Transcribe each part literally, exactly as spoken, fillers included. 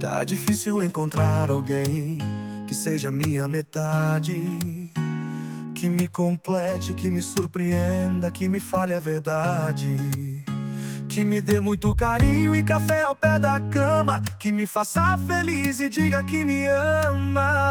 Tá difícil encontrar alguém que seja minha metade, que me complete, que me surpreenda, que me fale a verdade, que me dê muito carinho e café ao pé da cama, que me faça feliz e diga que me ama.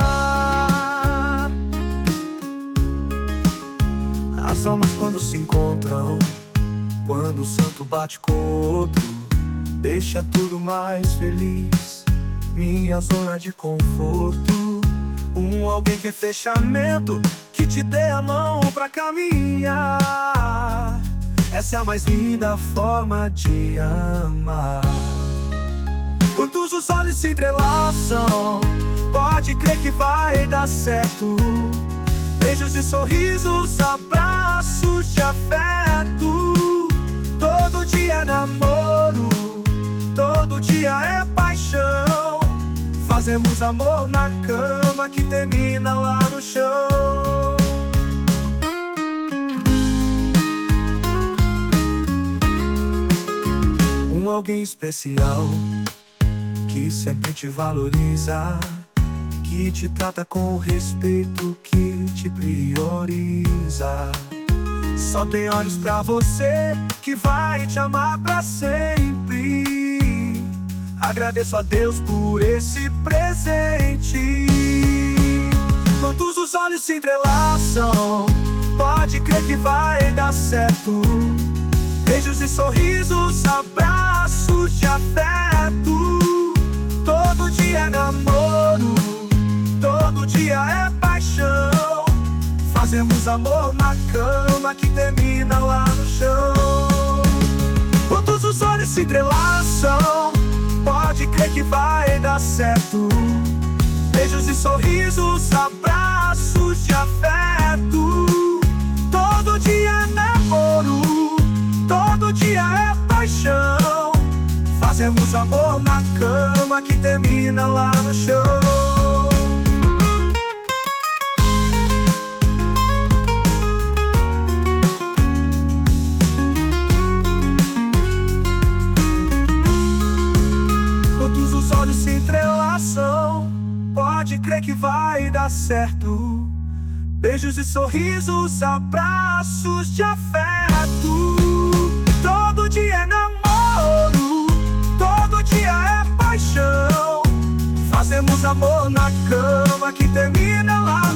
As almas quando se encontram, quando o santo bate com o outro, deixa tudo mais feliz, minha zona de conforto. Um alguém que é fechamento, que te dê a mão pra caminhar. Essa é a mais linda forma de amar. Quando os olhos se entrelaçam, pode crer que vai dar certo. Beijos e sorrisos, abraços de afeto. Todo dia é namoro, todo dia é paixão. Fazemos amor na cama que termina lá no chão. Um alguém especial, que sempre te valoriza, que te trata com respeito, que te prioriza. Só tem olhos pra você, que vai te amar pra sempre. Agradeço a Deus por esse presente. Quando os olhos se entrelaçam, pode crer que vai dar certo. Beijos e sorrisos, abraços de afeto. Todo dia é namoro, todo dia é paixão. Fazemos amor na cama que termina lá no chão. Quando os olhos se entrelaçam, pode crer que vai dar certo. Beijos e sorrisos, abraços de afeto. Todo dia é namoro, todo dia é paixão. Fazemos amor na cama que termina lá no chão. Se entrelaçam, pode crer que vai dar certo. Beijos e sorrisos, abraços de afeto. Todo dia é namoro, todo dia é paixão. Fazemos amor na cama que termina lá